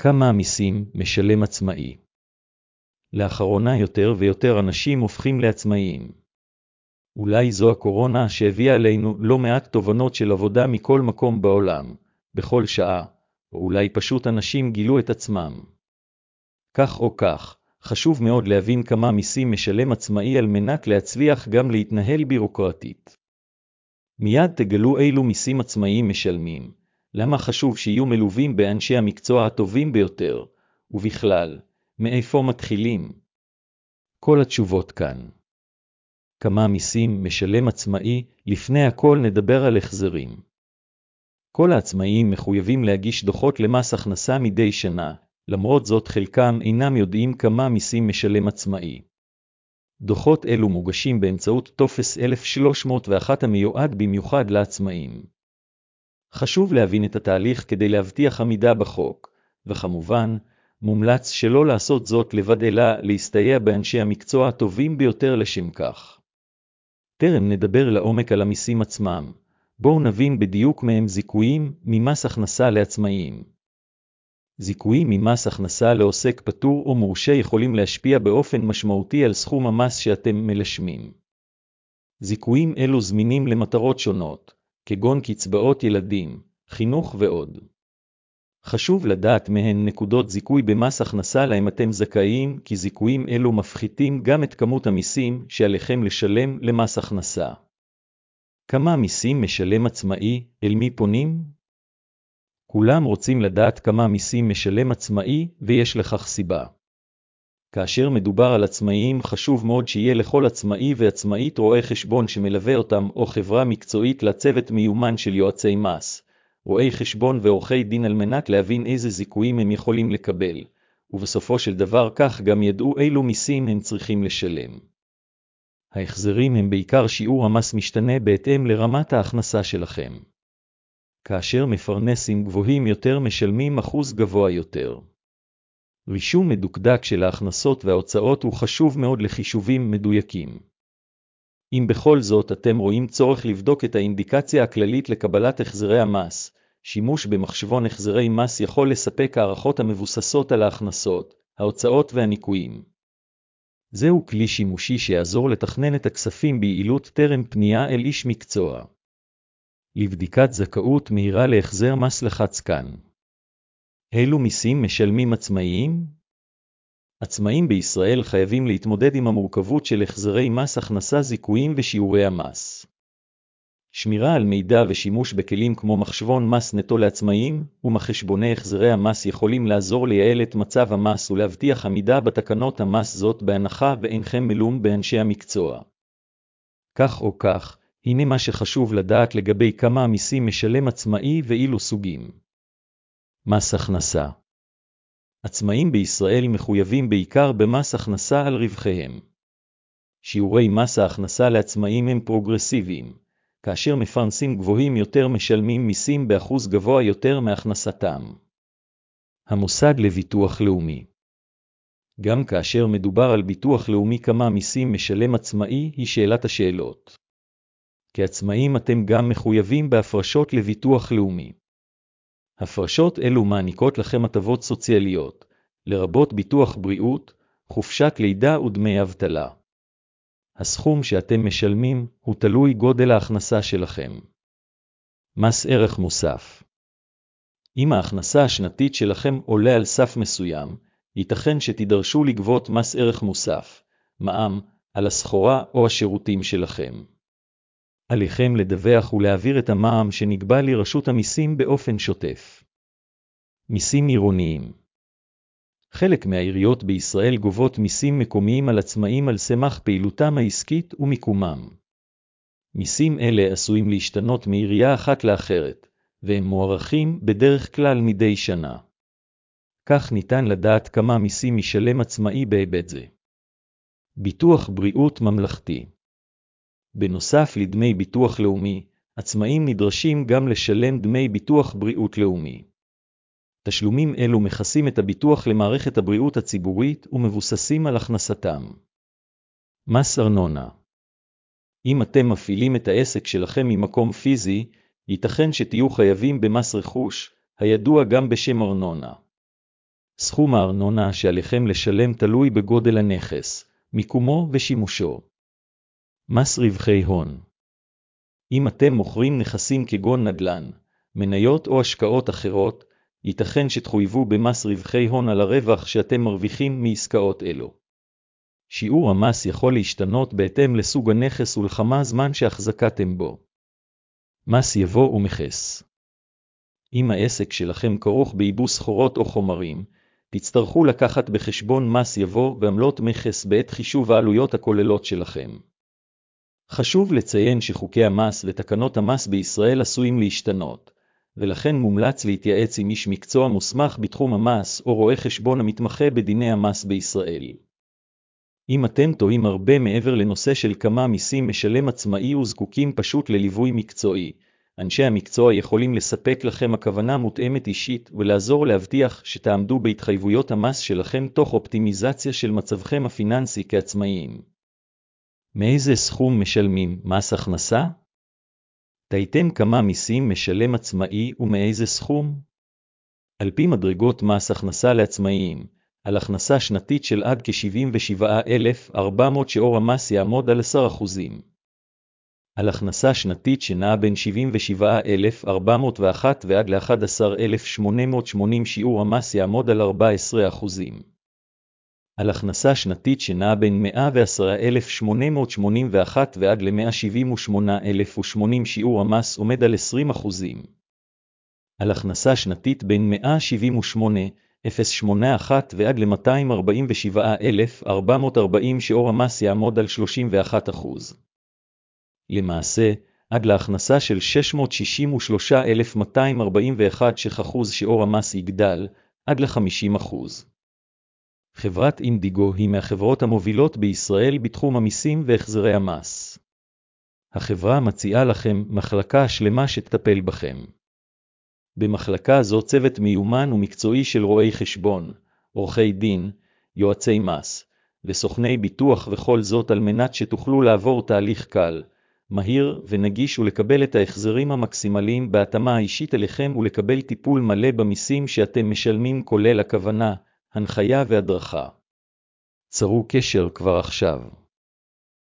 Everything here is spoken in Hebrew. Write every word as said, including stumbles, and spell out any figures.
כמה מיסים משלם עצמאי? לאחרונה יותר ויותר אנשים הופכים לעצמאיים. אולי זו הקורונה שהביאה עלינו לא מעט תובנות של עבודה מכל מקום בעולם, בכל שעה, או אולי פשוט אנשים גילו את עצמם. כך או כך, חשוב מאוד להבין כמה מיסים משלם עצמאי על מנת להצליח גם להתנהל בירוקרטית. מיד תגלו אילו מיסים עצמאיים משלמים, למה חשוב שיהיו מלווים באנשי המקצוע הטובים ביותר, ובכלל, מאיפה מתחילים? כל התשובות כאן. כמה מיסים משלם עצמאי, לפני הכל נדבר על החזרים. כל העצמאיים מחויבים להגיש דוחות למס הכנסה מדי שנה, למרות זאת חלקם אינם יודעים כמה מיסים משלם עצמאי. דוחות אלו מוגשים באמצעות טופס אלף שלוש מאות ואחת המיועד במיוחד לעצמאים. חשוב להבין את התהליך כדי להבטיח עמידה בחוק, וכמובן, מומלץ שלא לעשות זאת לבד אלא להסתייע באנשי המקצוע הטובים ביותר לשם כך. טרם נדבר לעומק על המיסים עצמם, בואו נבין בדיוק מהם זיכויים ממס הכנסה לעצמאים. זיכויים ממס הכנסה לעוסק פטור או מורשה יכולים להשפיע באופן משמעותי על סכום המס שאתם מלשמים. זיכויים אלו זמינים למטרות שונות, כגון קצבאות ילדים, חינוך ועוד. חשוב לדעת מהן נקודות זיכוי במס הכנסה להם אתם זכאים, כי זיכויים אלו מפחיתים גם את כמות המיסים שעליכם לשלם למס הכנסה. כמה מיסים משלם עצמאי, אל מי פונים? כולם רוצים לדעת כמה מיסים משלם עצמאי, ויש לכך סיבה. כאשר מדובר על עצמאיים, חשוב מאוד שיהיה לכל עצמאי ועצמאית רואה חשבון שמלווה אותם, או חברה מקצועית לצוות מיומן של יועצי מס, רואי חשבון ועורכי דין על מנת להבין איזה זיכויים הם יכולים לקבל, ובסופו של דבר כך גם ידעו אילו מיסים הם צריכים לשלם. ההחזרים הם בעיקר שיעור המס משתנה בהתאם לרמת ההכנסה שלכם. כאשר מפרנסים גבוהים יותר משלמים אחוז גבוה יותר. רישום מדוקדק של ההכנסות וההוצאות הוא חשוב מאוד לחישובים מדויקים. אם בכל זאת אתם רואים צורך לבדוק את האינדיקציה הכללית לקבלת החזרי המס, שימוש במחשבון החזרי מס יכול לספק הערכות המבוססות על ההכנסות, ההוצאות והניכויים. זהו כלי שימושי שיעזור לתכנן את הכספים ביעילות טרם פנייה אל איש מקצוע. לבדיקת זכאות מהירה להחזר מס לחץ כאן. אילו מיסים משלמים עצמאיים? עצמאים בישראל חייבים להתמודד עם המורכבות של החזרי מס הכנסה, זיכויים ושיעורי המס. שמירה על מידע ושימוש בכלים כמו מחשבון מס נטו לעצמאים ומחשבוני החזרי המס יכולים לעזור לייעל את מצב המס ולהבטיח עמידה בתקנות המס, זאת בהנחה ואינכם מלווים באנשי המקצוע. כך או כך, הנה מה שחשוב לדעת לגבי כמה מיסים משלם עצמאי ואילו סוגים. מס הכנסה. עצמאים בישראל מחויבים בעיקר במס הכנסה על רווחיהם. שיעורי מס ההכנסה לעצמאים הם פרוגרסיביים, כאשר מפרנסים גבוהים יותר משלמים מיסים באחוז גבוה יותר מהכנסתם. המוסד לביטוח לאומי. גם כאשר מדובר על ביטוח לאומי, כמה מיסים משלם עצמאי היא שאלת השאלות. כעצמאים אתם גם מחויבים בהפרשות לביטוח לאומי. הפרשות אלו מעניקות לכם הטבות סוציאליות, לרבות ביטוח בריאות, חופשת לידה ודמי אבטלה. הסכום שאתם משלמים הוא תלוי גודל ההכנסה שלכם. מס ערך מוסף. אם ההכנסה השנתית שלכם עולה על סף מסוים, ייתכן שתידרשו לגבות מס ערך מוסף, מע"מ, על הסחורה או השירותים שלכם. עליכם לדווח ולהעביר את המע"מ שנקבע לרשות המיסים באופן שוטף. מיסים עירוניים. חלק מהעיריות בישראל גובות מיסים מקומיים על עצמאים על סמך פעילותם העסקית ומיקומם. מיסים אלה עשויים להשתנות מעירייה אחת לאחרת, והם מוערכים בדרך כלל מדי שנה. כך ניתן לדעת כמה מיסים משלם עצמאי בהיבט זה. ביטוח בריאות ממלכתי. בנוסף לדמי ביטוח לאומי, עצמאים נדרשים גם לשלם דמי ביטוח בריאות לאומי. תשלומים אלו מכסים את הביטוח למערכת הבריאות הציבורית ומבוססים על הכנסתם. מס ארנונה. אם אתם מפעילים את העסק שלכם ממקום פיזי, ייתכן שתהיו חייבים במס רכוש, הידוע גם בשם ארנונה. סכום הארנונה שעליכם לשלם תלוי בגודל הנכס, מיקומו ושימושו. מס רווחי הון. אם אתם מוכרים נכסים כגון נדל"ן, מניות או השקעות אחרות, ייתכן שתחויבו במס רווחי הון על הרווח שאתם מרוויחים מעסקאות אלו. שיעור המס יכול להשתנות בהתאם לסוג הנכס ולכמה זמן שהחזקתם בו. מס יבוא ומכס. אם העסק שלכם כרוך בייבוא סחורות או חומרים, תצטרכו לקחת בחשבון מס יבוא ועמלות מכס בעת חישוב העלויות הכוללות שלכם. חשוב לציין שחוקי המס ותקנות המס בישראל עשויים להשתנות, ולכן מומלץ להתייעץ עם איש מקצוע מוסמך בתחום המס או רואה חשבון המתמחה בדיני המס בישראל. אם אתם טועים הרבה מעבר לנושא של כמה מיסים משלם עצמאי וזקוקים פשוט לליווי מקצועי, אנשי המקצוע יכולים לספק לכם הכוונה מותאמת אישית ולעזור להבטיח שתעמדו בהתחייבויות המס שלכם תוך אופטימיזציה של מצבכם הפיננסי כעצמאיים. מאיזה סכום משלמים מס הכנסה? תהיתם כמה מיסים משלם עצמאי ומאיזה סכום? על פי מדרגות מס הכנסה לעצמאיים, על הכנסה שנתית של עד כ-שבעים ושבעה אלף וארבע מאות שיעור המס יעמוד על עשרה אחוזים. על הכנסה שנתית שנעה בין שבעים ושבעה אלף וארבע מאות ואחת ועד ל-אחד עשר אלף שמונה מאות ושמונים שיעור המס יעמוד על ארבעה עשר אחוזים. על הכנסה שנתית שנעה בין מאה ועשרה אלף שמונה מאות שמונים ואחת ועד ל-מאה שבעים ושמונה אלף ושמונים שיעור המס עומד על עשרים אחוזים. על הכנסה שנתית בין מאה שבעים ושמונה אלף שמונים ואחת ועד ל-מאתיים ארבעים ושבעה אלף וארבע מאות וארבעים שיעור המס יעמוד על שלושים ואחד אחוז. למעשה, עד להכנסה של שש מאות שישים ושלושה אלף מאתיים ארבעים ואחת אחוז שיעור המס יגדל, עד ל-חמישים אחוז. חברת אינדיגו היא מהחברות המובילות בישראל בתחום המיסים והחזרי המס. החברה מציעה לכם מחלקה שלמה שתטפל בכם. במחלקה זו צוות מיומן ומקצועי של רואי חשבון, עורכי דין, יועצי מס, וסוכני ביטוח, וכל זאת על מנת שתוכלו לעבור תהליך קל, מהיר ונגיש ולקבל את ההחזרים המקסימליים בהתאמה האישית אליכם ולקבל טיפול מלא במיסים שאתם משלמים כולל הכוונה, הנחיה והדרכה. צרו קשר כבר עכשיו.